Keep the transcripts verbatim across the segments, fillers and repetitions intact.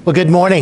Well, good morning.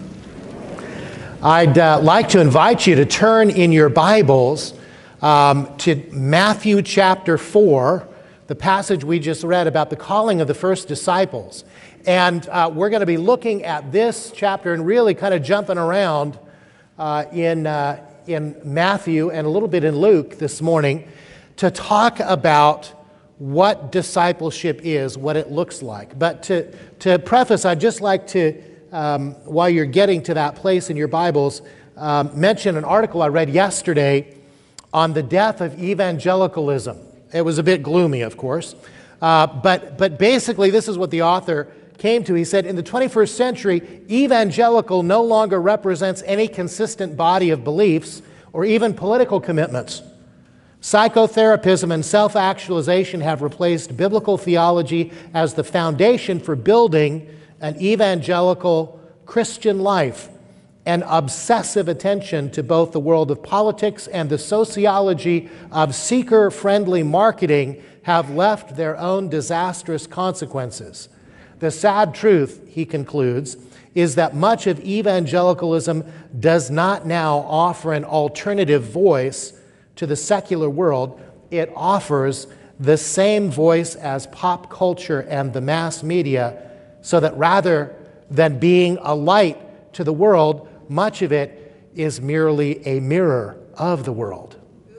I'd uh, like to invite you to turn in your Bibles um, to Matthew chapter four, the passage we just read about the calling of the first disciples. And uh, we're going to be looking at this chapter and really kind of jumping around uh, in, uh, in Matthew and a little bit in Luke this morning to talk about what discipleship is, what it looks like. But to, to preface, I'd just like to Um, while you're getting to that place in your Bibles, um, mention an article I read yesterday on the death of evangelicalism. It was a bit gloomy, of course, uh, but, but basically this is what the author came to. He said, in the twenty-first century, evangelical no longer represents any consistent body of beliefs or even political commitments. Psychotherapism and self-actualization have replaced biblical theology as the foundation for building an evangelical Christian life, and obsessive attention to both the world of politics and the sociology of seeker-friendly marketing have left their own disastrous consequences. The sad truth, he concludes, is that much of evangelicalism does not now offer an alternative voice to the secular world. It offers the same voice as pop culture and the mass media, so that rather than being a light to the world, much of it is merely a mirror of the world.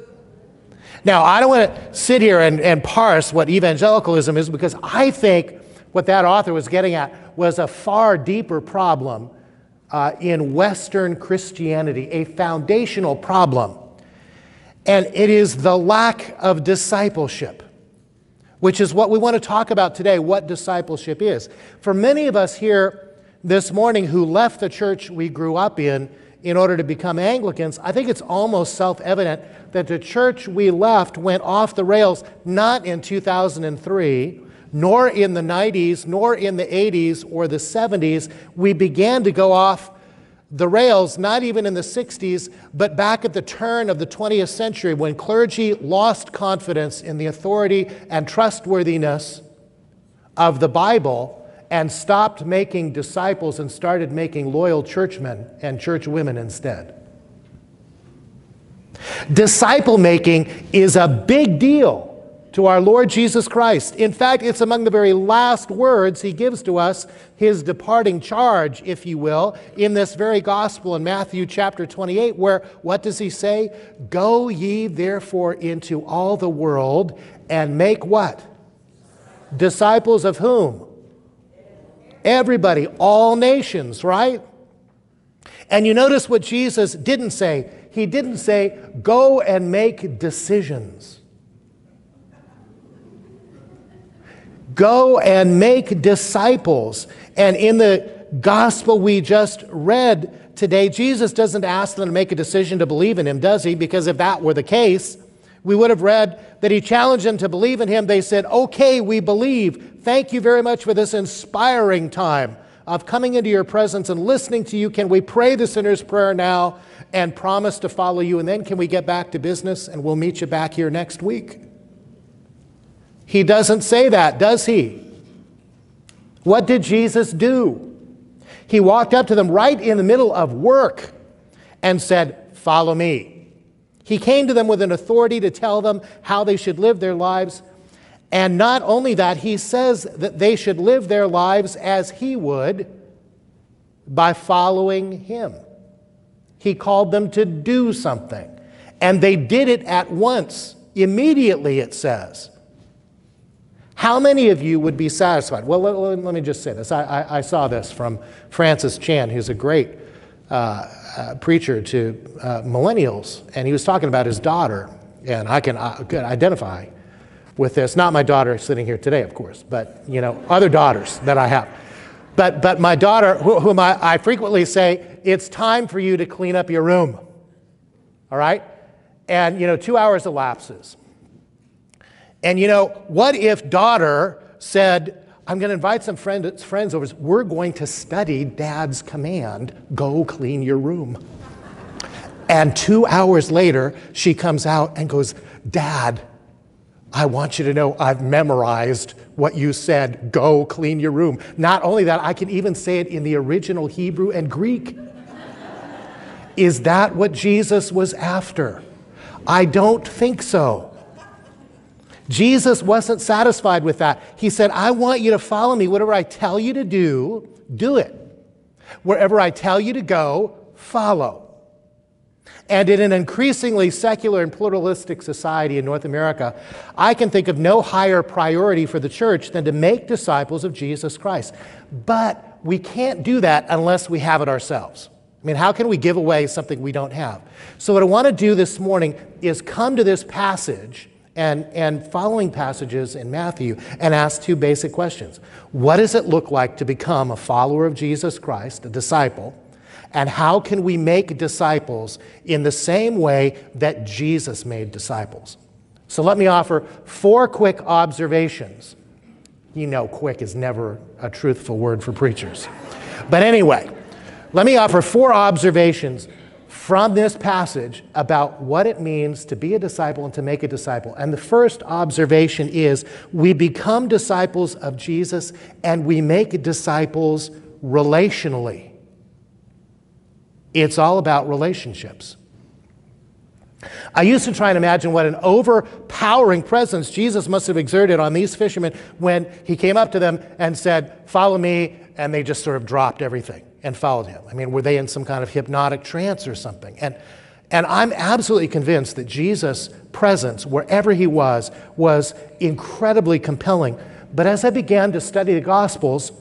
Now, I don't want to sit here and, and parse what evangelicalism is, because I think what that author was getting at was a far deeper problem uh, in Western Christianity, a foundational problem. And it is the lack of discipleship, which is what we want to talk about today, what discipleship is. For many of us here this morning who left the church we grew up in in order to become Anglicans, I think it's almost self-evident that the church we left went off the rails, not in two thousand three, nor in the nineties, nor in the eighties or the seventies. We began to go off the rails, not even in the sixties, but back at the turn of the twentieth century, when clergy lost confidence in the authority and trustworthiness of the Bible and stopped making disciples and started making loyal churchmen and churchwomen instead. Disciple making is a big deal to our Lord Jesus Christ. In fact, it's among the very last words he gives to us, his departing charge, if you will, in this very gospel in Matthew chapter twenty-eight, where what does he say? Go ye therefore into all the world and make what? Disciples of whom? Everybody, all nations, right? And you notice what Jesus didn't say. He didn't say, go and make decisions. Go and make disciples. And in the gospel we just read today, Jesus doesn't ask them to make a decision to believe in him, does he? Because if that were the case, we would have read that he challenged them to believe in him. They said, okay, we believe. Thank you very much for this inspiring time of coming into your presence and listening to you. Can we pray the sinner's prayer now and promise to follow you? And then can we get back to business and we'll meet you back here next week? He doesn't say that, does he? What did Jesus do? He walked up to them right in the middle of work and said, follow me. He came to them with an authority to tell them how they should live their lives. And not only that, he says that they should live their lives as he would by following him. He called them to do something. And they did it at once, immediately, it says. How many of you would be satisfied? Well, let, let, let me just say this. I, I, I saw this from Francis Chan, who's a great uh, uh, preacher to uh, millennials, and he was talking about his daughter, and I can, uh, can identify with this. Not my daughter sitting here today, of course, but you know, other daughters that I have. But but my daughter, wh- whom I, I frequently say, it's time for you to clean up your room. All right? And you know, two hours elapses. And you know, what if daughter said, I'm going to invite some friend, friends over. We're going to study Dad's command, go clean your room. And two hours later, she comes out and goes, Dad, I want you to know I've memorized what you said. Go clean your room. Not only that, I can even say it in the original Hebrew and Greek. Is that what Jesus was after? I don't think so. Jesus wasn't satisfied with that. He said, I want you to follow me. Whatever I tell you to do, do it. Wherever I tell you to go, follow. And in an increasingly secular and pluralistic society in North America, I can think of no higher priority for the church than to make disciples of Jesus Christ. But we can't do that unless we have it ourselves. I mean, how can we give away something we don't have? So what I want to do this morning is come to this passage and, and following passages in Matthew and ask two basic questions. What does it look like to become a follower of Jesus Christ, a disciple? And how can we make disciples in the same way that Jesus made disciples? So let me offer four quick observations. You know, quick is never a truthful word for preachers. But anyway, let me offer four observations from this passage about what it means to be a disciple and to make a disciple. And the first observation is we become disciples of Jesus and we make disciples relationally. It's all about relationships. I used to try and imagine what an overpowering presence Jesus must have exerted on these fishermen when he came up to them and said, follow me, and they just sort of dropped everything and followed him. I mean, were they in some kind of hypnotic trance or something? And, and I'm absolutely convinced that Jesus' presence, wherever he was, was incredibly compelling. But as I began to study the Gospels,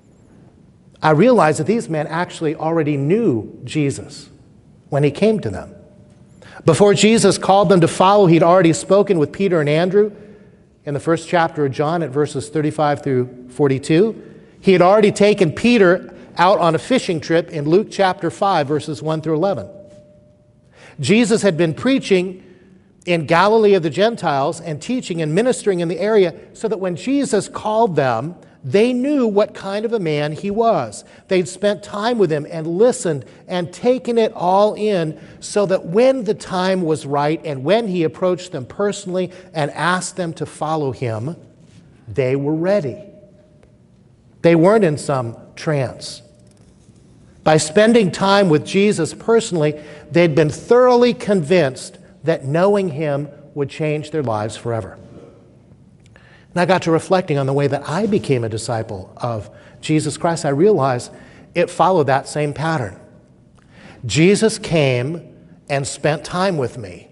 I realized that these men actually already knew Jesus when he came to them. Before Jesus called them to follow, he'd already spoken with Peter and Andrew in the first chapter of John at verses thirty-five through forty-two. He had already taken Peter out on a fishing trip in Luke chapter five, verses one through eleven. Jesus had been preaching in Galilee of the Gentiles and teaching and ministering in the area so that when Jesus called them, they knew what kind of a man he was. They'd spent time with him and listened and taken it all in so that when the time was right and when he approached them personally and asked them to follow him, they were ready. They weren't in some trance. By spending time with Jesus personally, they'd been thoroughly convinced that knowing him would change their lives forever. And I got to reflecting on the way that I became a disciple of Jesus Christ. I realized it followed that same pattern. Jesus came and spent time with me.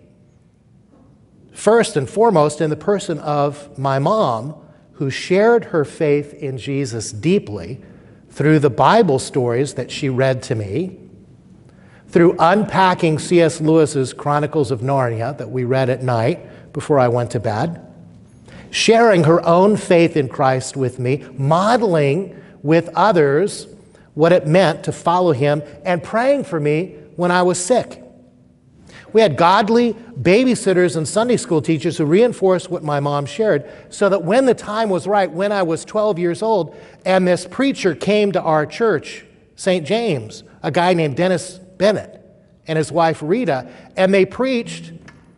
First and foremost in the person of my mom, who shared her faith in Jesus deeply through the Bible stories that she read to me, through unpacking C S Lewis's Chronicles of Narnia that we read at night before I went to bed, sharing her own faith in Christ with me, modeling with others what it meant to follow him, and praying for me when I was sick. We had godly babysitters and Sunday school teachers who reinforced what my mom shared so that when the time was right, when I was twelve years old, and this preacher came to our church, Saint James, a guy named Dennis Bennett and his wife Rita, and they preached,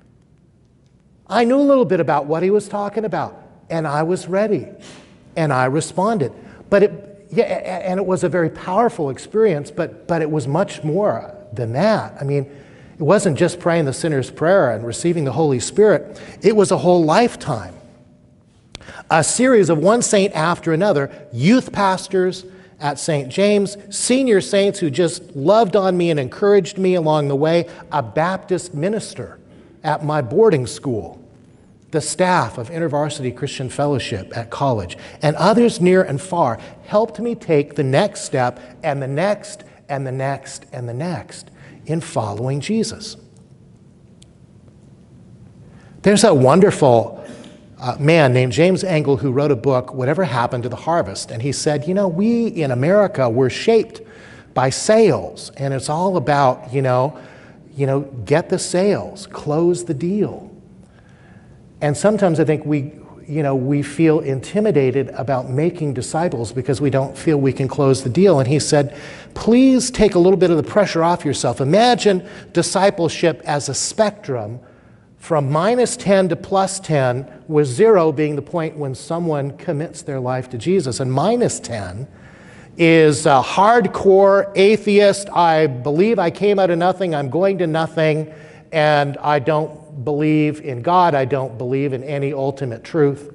I knew a little bit about what he was talking about, and I was ready, and I responded. But it, yeah, and it was a very powerful experience, but, but it was much more than that. I mean, it wasn't just praying the sinner's prayer and receiving the Holy Spirit. It was a whole lifetime. A series of one saint after another, youth pastors at Saint James, senior saints who just loved on me and encouraged me along the way, a Baptist minister at my boarding school, the staff of InterVarsity Christian Fellowship at college, and others near and far helped me take the next step and the next and the next and the next in following Jesus. There's a wonderful uh, man named James Engel who wrote a book, Whatever Happened to the Harvest, and he said, you know, we in America were shaped by sales, and it's all about, you know, you know, get the sales, close the deal. And sometimes I think we, you know, we feel intimidated about making disciples because we don't feel we can close the deal. And he said, please take a little bit of the pressure off yourself. Imagine discipleship as a spectrum from minus ten to plus ten, with zero being the point when someone commits their life to Jesus. And minus ten is a hardcore atheist. I believe I came out of nothing, I'm going to nothing, and I don't believe in God, I don't believe in any ultimate truth.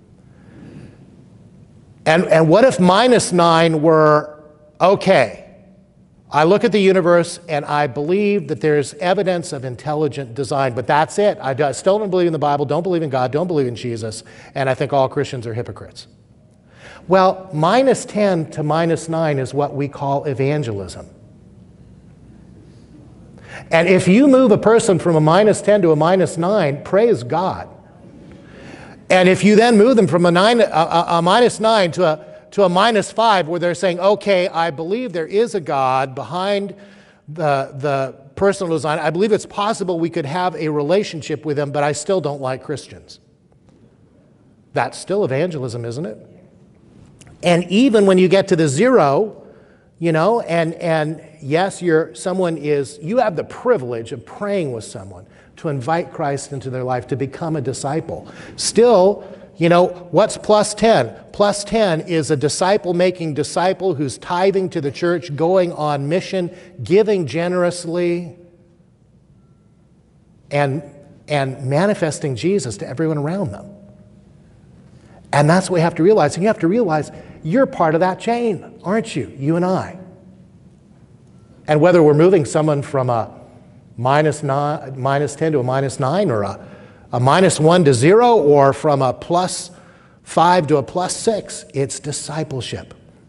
And, and what if minus nine were, okay, I look at the universe and I believe that there's evidence of intelligent design, but that's it. I, do, I still don't believe in the Bible, don't believe in God, don't believe in Jesus, and I think all Christians are hypocrites. Well, minus ten to minus nine is what we call evangelism. And if you move a person from a minus ten to a minus nine, praise God. And if you then move them from a, nine, a, a, a minus nine to a, to a minus five, where they're saying, okay, I believe there is a God behind the, the personal design. I believe it's possible we could have a relationship with him, but I still don't like Christians. That's still evangelism, isn't it? And even when you get to the zero, you know, and, and yes, you're, someone is, you have the privilege of praying with someone to invite Christ into their life, to become a disciple. Still, you know, what's plus ten? Plus ten is a disciple-making disciple who's tithing to the church, going on mission, giving generously, and, and manifesting Jesus to everyone around them. And that's what we have to realize. And you have to realize you're part of that chain, aren't you? You and I. And whether we're moving someone from a minus, nine, minus ten to a minus nine, or a, a minus one to zero, or from a plus five to a plus six, it's discipleship.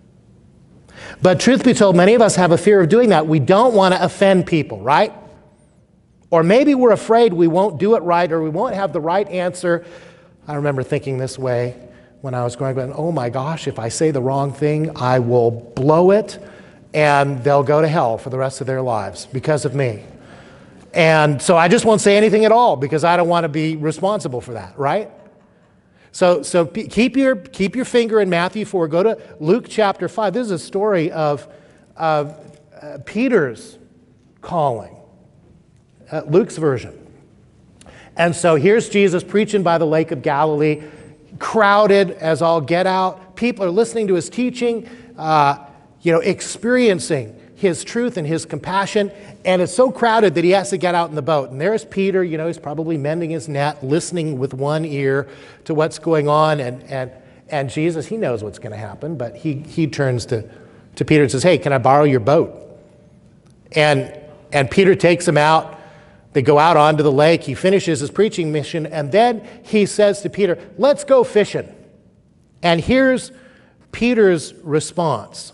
But truth be told, many of us have a fear of doing that. We don't want to offend people, right? Or maybe we're afraid we won't do it right, or we won't have the right answer. I remember thinking this way when I was growing up, oh my gosh, if I say the wrong thing, I will blow it, and they'll go to hell for the rest of their lives because of me. And so I just won't say anything at all because I don't want to be responsible for that, right? So, so keep your, keep your finger in Matthew four. Go to Luke chapter five. This is a story of, of uh, Peter's calling, uh, Luke's version. And so here's Jesus preaching by the Lake of Galilee, crowded as all get out. People are listening to his teaching, uh, you know, experiencing his truth and his compassion, and it's so crowded that he has to get out in the boat. And there's Peter, you know, he's probably mending his net, listening with one ear to what's going on, and and and Jesus, he knows what's going to happen, but he he turns to, to Peter and says, hey, can I borrow your boat? And and Peter takes him out. They go out onto the lake. He finishes his preaching mission, and then he says to Peter, let's go fishing. And here's Peter's response.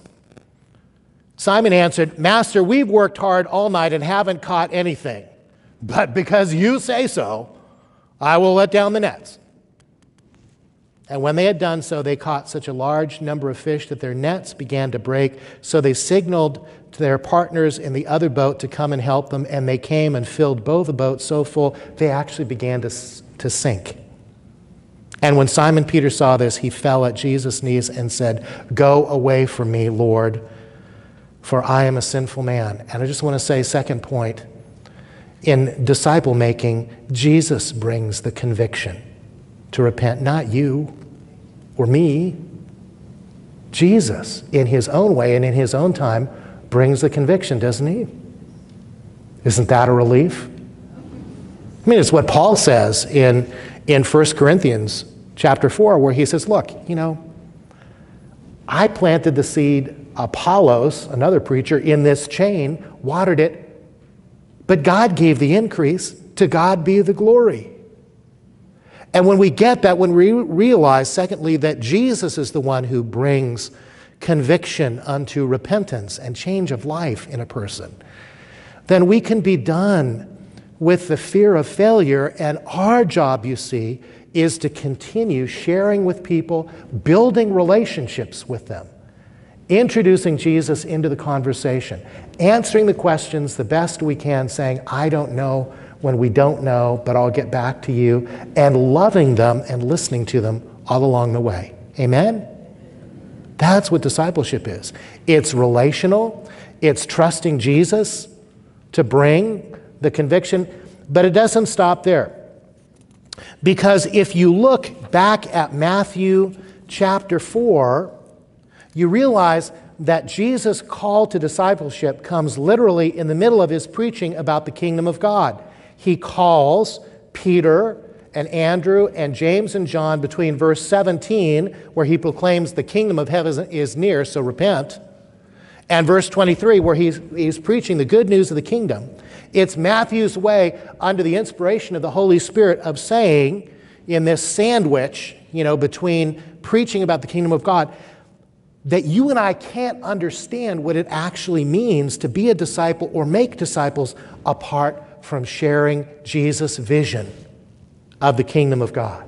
Simon answered, Master, we've worked hard all night and haven't caught anything. But because you say so, I will let down the nets. And when they had done so, they caught such a large number of fish that their nets began to break. So they signaled to their partners in the other boat to come and help them, and they came and filled both the boats so full they actually began to, to sink. And when Simon Peter saw this, he fell at Jesus' knees and said, go away from me, Lord, for I am a sinful man. And I just want to say, second point, in disciple making, Jesus brings the conviction to repent, not you or me. Jesus, in his own way and in his own time, brings the conviction, doesn't he? Isn't that a relief? I mean, it's what Paul says in, in First Corinthians chapter four, where he says, look, you know, I planted the seed, Apollos, another preacher, in this chain, watered it, but God gave the increase. To God be the glory. And when we get that, when we realize, secondly, that Jesus is the one who brings conviction unto repentance and change of life in a person, then we can be done with the fear of failure. And our job, you see, is to continue sharing with people, building relationships with them, introducing Jesus into the conversation, answering the questions the best we can, saying, I don't know when we don't know, but I'll get back to you, and loving them and listening to them all along the way. Amen? That's what discipleship is. It's relational. It's trusting Jesus to bring the conviction, but it doesn't stop there. Because if you look back at Matthew chapter four, you realize that Jesus' call to discipleship comes literally in the middle of his preaching about the kingdom of God. He calls Peter and Andrew and James and John between verse seventeen, where he proclaims the kingdom of heaven is near, so repent, and verse twenty-three, where he's, he's preaching the good news of the kingdom. It's Matthew's way, under the inspiration of the Holy Spirit, of saying, in this sandwich, you know, between preaching about the kingdom of God, that you and I can't understand what it actually means to be a disciple or make disciples apart from sharing Jesus' vision of the kingdom of God.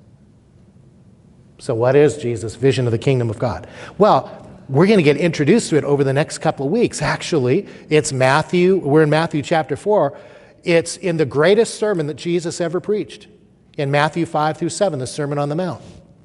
So what is Jesus' vision of the kingdom of God? Well, we're going to get introduced to it over the next couple of weeks. Actually, it's Matthew, we're in Matthew chapter four. It's in the greatest sermon that Jesus ever preached, in Matthew five through seven, the Sermon on the Mount.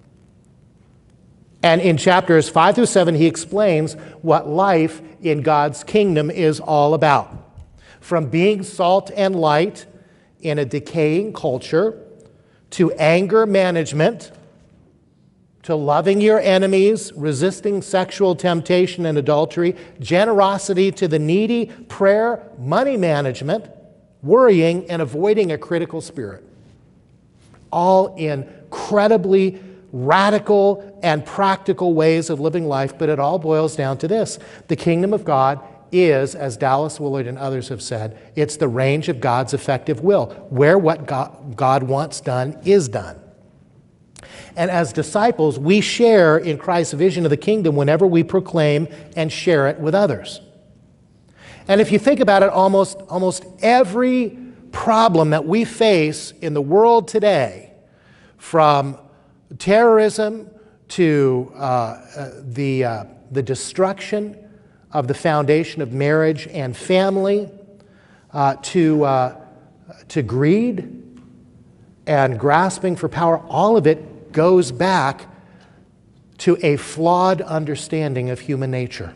And in chapters five through seven, he explains what life in God's kingdom is all about. From being salt and light in a decaying culture, to anger management, to loving your enemies, resisting sexual temptation and adultery, generosity to the needy, prayer, money management, worrying, and avoiding a critical spirit. All incredibly radical and practical ways of living life, but it all boils down to this. The kingdom of God is, as Dallas Willard and others have said, it's the range of God's effective will, where what God, God wants done is done. And as disciples, we share in Christ's vision of the kingdom whenever we proclaim and share it with others. And if you think about it, almost, almost every problem that we face in the world today, from terrorism to uh, uh, the, uh, the destruction of the foundation of marriage and family, uh, to, uh, to greed and grasping for power, all of it goes back to a flawed understanding of human nature.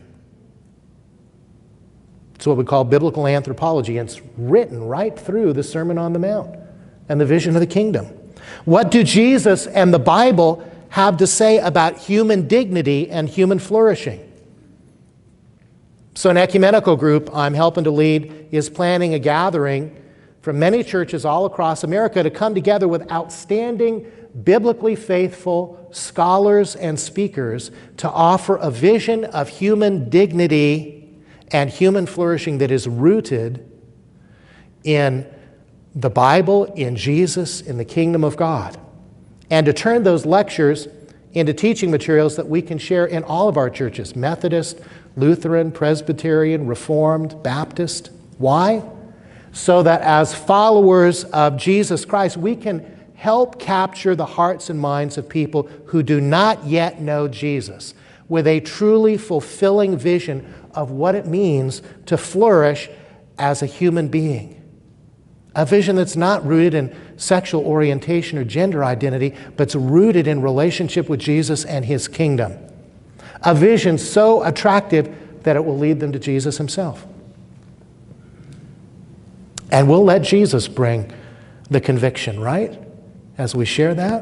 It's what we call biblical anthropology, and it's written right through the Sermon on the Mount and the vision of the kingdom. What do Jesus and the Bible have to say about human dignity and human flourishing? So an ecumenical group I'm helping to lead is planning a gathering from many churches all across America to come together with outstanding, biblically faithful scholars and speakers to offer a vision of human dignity and human flourishing that is rooted in the Bible, in Jesus, in the kingdom of God, and to turn those lectures into teaching materials that we can share in all of our churches, Methodist, Lutheran, Presbyterian, Reformed, Baptist. Why? So that as followers of Jesus Christ, we can help capture the hearts and minds of people who do not yet know Jesus with a truly fulfilling vision of what it means to flourish as a human being. A vision that's not rooted in sexual orientation or gender identity, but it's rooted in relationship with Jesus and his kingdom. A vision so attractive that it will lead them to Jesus himself. And we'll let Jesus bring the conviction, right? As we share that.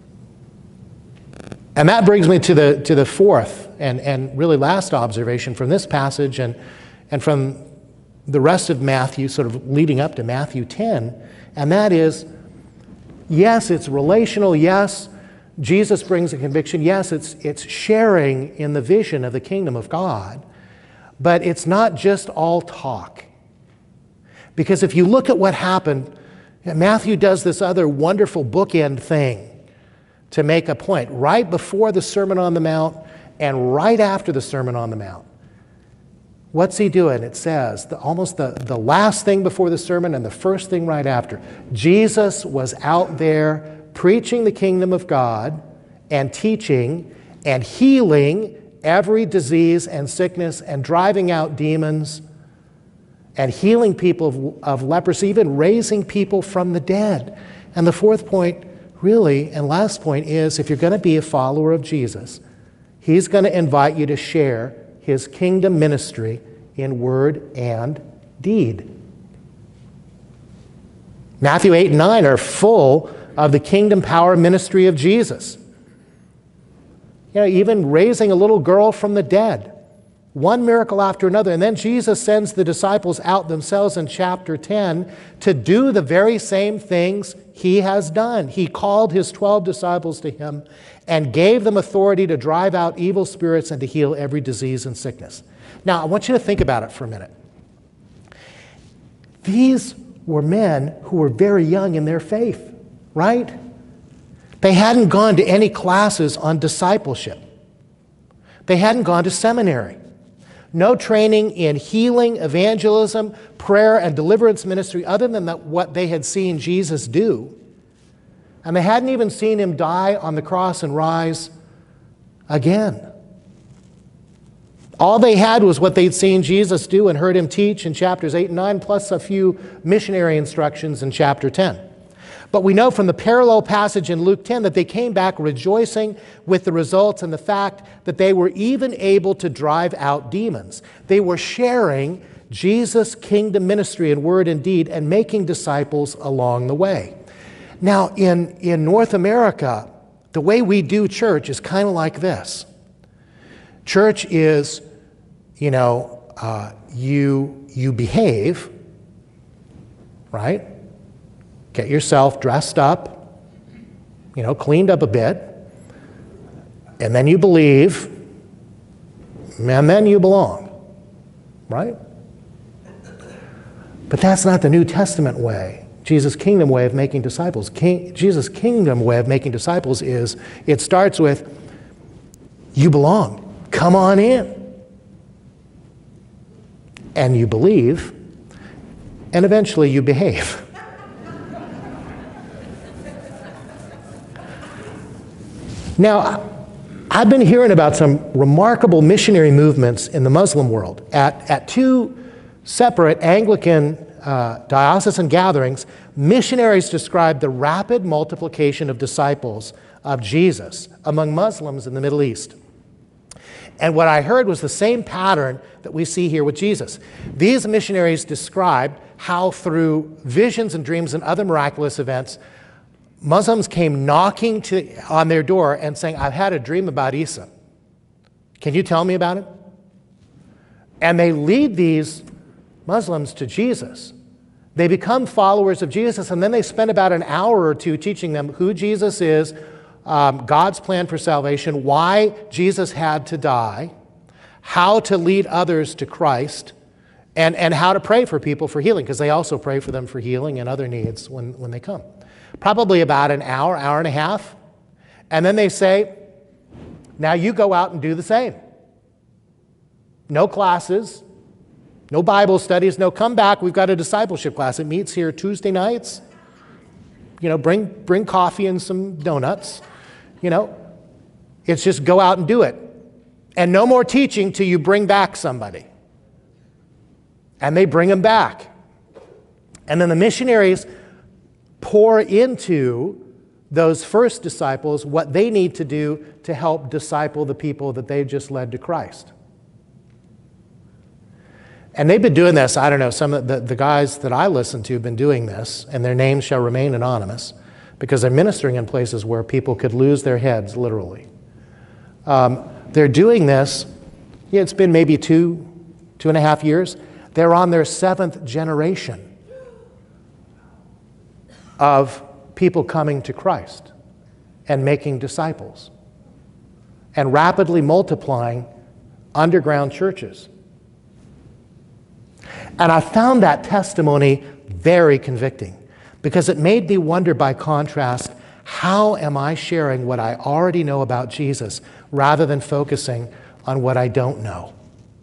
And that brings me to the, to the fourth and, and really last observation from this passage and, and from the rest of Matthew, sort of leading up to Matthew ten, and that is, yes, it's relational, yes, Jesus brings a conviction, yes, it's, it's sharing in the vision of the kingdom of God, but it's not just all talk. Because if you look at what happened, Matthew does this other wonderful bookend thing to make a point right before the Sermon on the Mount and right after the Sermon on the Mount. What's he doing? It says, the, almost the, the last thing before the sermon and the first thing right after. Jesus was out there preaching the kingdom of God and teaching and healing every disease and sickness and driving out demons and healing people of, of leprosy, even raising people from the dead. And the fourth point, really, and last point is, if you're going to be a follower of Jesus, he's going to invite you to share his kingdom ministry in word and deed. Matthew eight and nine are full of the kingdom power ministry of Jesus. You know, even raising a little girl from the dead. One miracle after another. And then Jesus sends the disciples out themselves in chapter ten to do the very same things he has done. He called his twelve disciples to him and gave them authority to drive out evil spirits and to heal every disease and sickness. Now, I want you to think about it for a minute. These were men who were very young in their faith, right? They hadn't gone to any classes on discipleship. They hadn't gone to seminary. No training in healing, evangelism, prayer, and deliverance ministry other than that what they had seen Jesus do. And they hadn't even seen him die on the cross and rise again. All they had was what they'd seen Jesus do and heard him teach in chapters eight and nine, plus a few missionary instructions in chapter ten. But we know from the parallel passage in Luke ten that they came back rejoicing with the results and the fact that they were even able to drive out demons. They were sharing Jesus' kingdom ministry in word and deed and making disciples along the way. Now, in, in North America, the way we do church is kind of like this. Church is, you know, uh, you, you behave, right? Get yourself dressed up, you know, cleaned up a bit, and then you believe, and then you belong, right? But that's not the New Testament way. Jesus' kingdom way of making disciples. King, Jesus' kingdom way of making disciples is, it starts with, you belong, come on in. And you believe, and eventually you behave. Now, I've been hearing about some remarkable missionary movements in the Muslim world. At, at two separate Anglican uh, diocesan gatherings, missionaries described the rapid multiplication of disciples of Jesus among Muslims in the Middle East. And what I heard was the same pattern that we see here with Jesus. These missionaries described how through visions and dreams and other miraculous events, Muslims came knocking to, on their door and saying, I've had a dream about Isa. Can you tell me about it? And they lead these Muslims to Jesus. They become followers of Jesus, and then they spend about an hour or two teaching them who Jesus is, um, God's plan for salvation, why Jesus had to die, how to lead others to Christ, and, and how to pray for people for healing, because they also pray for them for healing and other needs when, when they come. Probably about an hour, hour and a half. And then they say, now you go out and do the same. No classes, no Bible studies, no come back. We've got a discipleship class. It meets here Tuesday nights. You know, bring, bring coffee and some donuts. You know, it's just go out and do it. And no more teaching till you bring back somebody. And they bring them back. And then the missionaries pour into those first disciples what they need to do to help disciple the people that they've just led to Christ. And they've been doing this, I don't know, some of the, the guys that I listen to have been doing this, and their names shall remain anonymous, because they're ministering in places where people could lose their heads, literally. Um, they're doing this, yeah, it's been maybe two, two and a half years. They're on their seventh generation of people coming to Christ and making disciples and rapidly multiplying underground churches. And I found that testimony very convicting because it made me wonder, by contrast, how am I sharing what I already know about Jesus rather than focusing on what I don't know?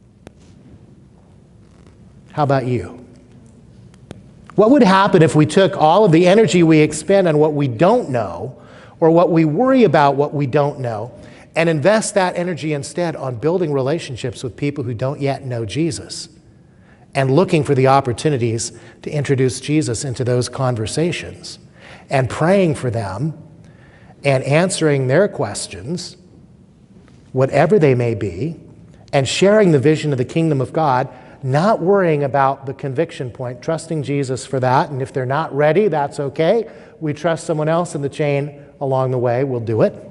How about you? What would happen if we took all of the energy we expend on what we don't know, or what we worry about what we don't know, and invest that energy instead on building relationships with people who don't yet know Jesus, and looking for the opportunities to introduce Jesus into those conversations, and praying for them, and answering their questions, whatever they may be, and sharing the vision of the kingdom of God, not worrying about the conviction point, trusting Jesus for that. And if they're not ready, that's okay. We trust someone else in the chain along the way. We'll do it.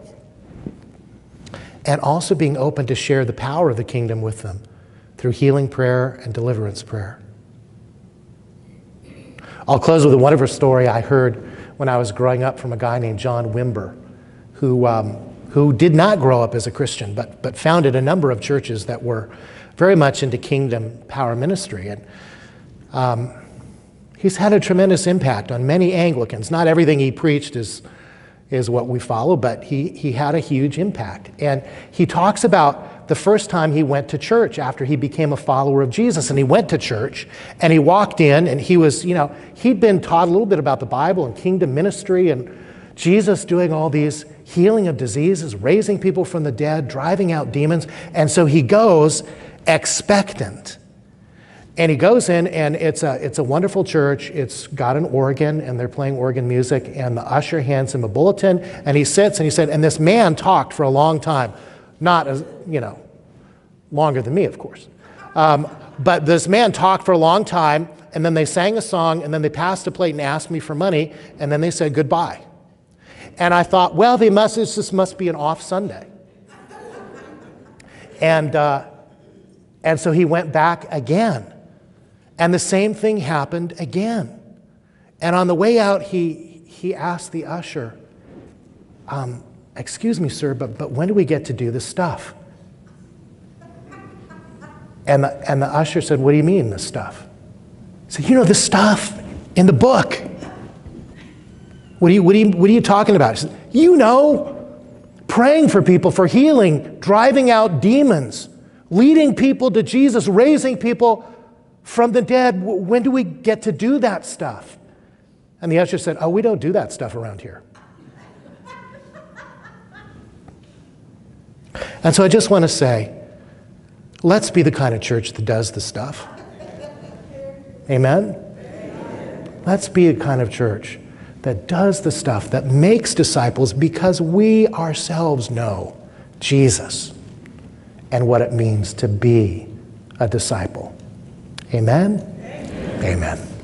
And also being open to share the power of the kingdom with them through healing prayer and deliverance prayer. I'll close with a wonderful story I heard when I was growing up from a guy named John Wimber, who, um, who did not grow up as a Christian, but, but founded a number of churches that were very much into kingdom power ministry. And um, he's had a tremendous impact on many Anglicans. Not everything he preached is, is what we follow, but he, he had a huge impact. And he talks about the first time he went to church after he became a follower of Jesus. And he went to church and he walked in and he was, you know, he'd been taught a little bit about the Bible and kingdom ministry and Jesus doing all these healing of diseases, raising people from the dead, driving out demons. And so he goes expectant. And he goes in, and it's a, it's a wonderful church. It's got an organ, and they're playing organ music, and the usher hands him a bulletin, and he sits, and he said, and this man talked for a long time. Not, as you know, longer than me, of course. Um, but this man talked for a long time, and then they sang a song, and then they passed a plate and asked me for money, and then they said goodbye. And I thought, well, they must, this must be an off Sunday. And, uh, and so he went back again. And the same thing happened again. And on the way out, he, he asked the usher, um, excuse me, sir, but, but when do we get to do the stuff? And the, and the usher said, what do you mean, the stuff? He said, you know, the stuff in the book. What are you, what are you, what are you talking about? He said, you know, praying for people for healing, driving out demons, leading people to Jesus, raising people from the dead. When do we get to do that stuff? And the usher said, oh, we don't do that stuff around here. And so I just want to say, let's be the kind of church that does the stuff. Amen? Amen. Let's be a kind of church that does the stuff, that makes disciples, because we ourselves know Jesus and what it means to be a disciple. Amen? Amen. Amen.